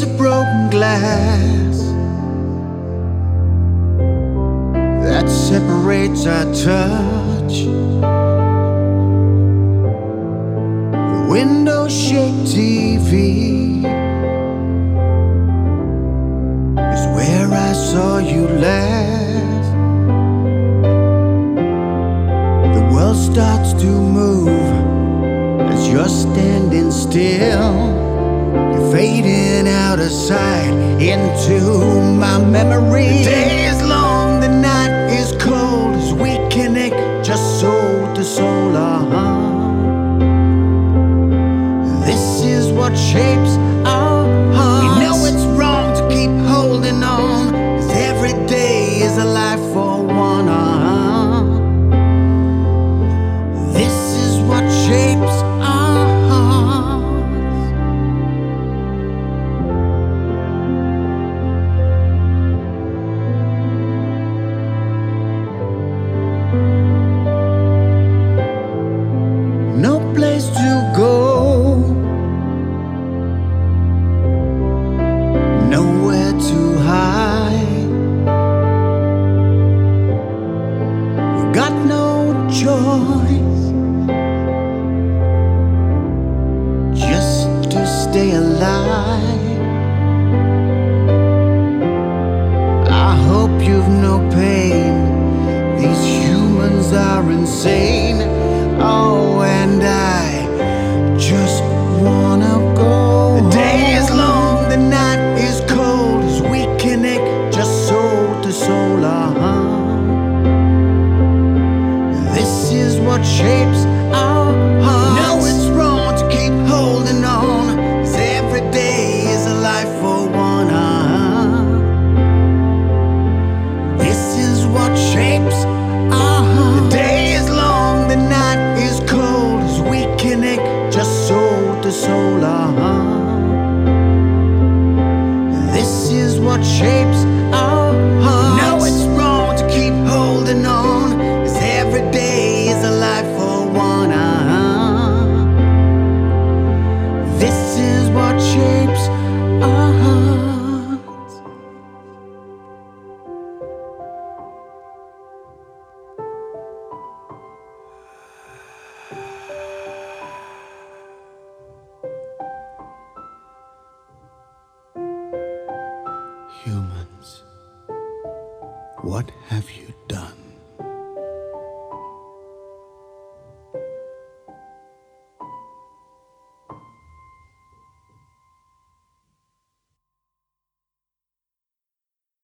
piece of broken glass that separates our touch. The window-shaped TV is where I saw you last. The world starts to move as you're standing still. You're fading out of sight into my memory. The day is long, the night is cold, as we connect just soul to soul. This is what shapes our hearts. We know it's wrong to keep holding on, as every day is a life for one. This is what shapes our hearts. No place to go, nowhere to hide. We got no choice, just to stay alive. I hope you've no pain. These humans are insane. Oh, and I just wanna go. The day is long, the night is cold, as we connect just soul to soul. This is what shapes our hearts. No, it's wrong to keep holding on, as every day is a life for one. This is what shapes our hearts. The day is long, the night is cold, as we connect just soul to soul. This is what shapes our hearts. No, it's wrong to keep holding on, as every day is a life for one. This is what shapes our hearts. Humans, what have you done?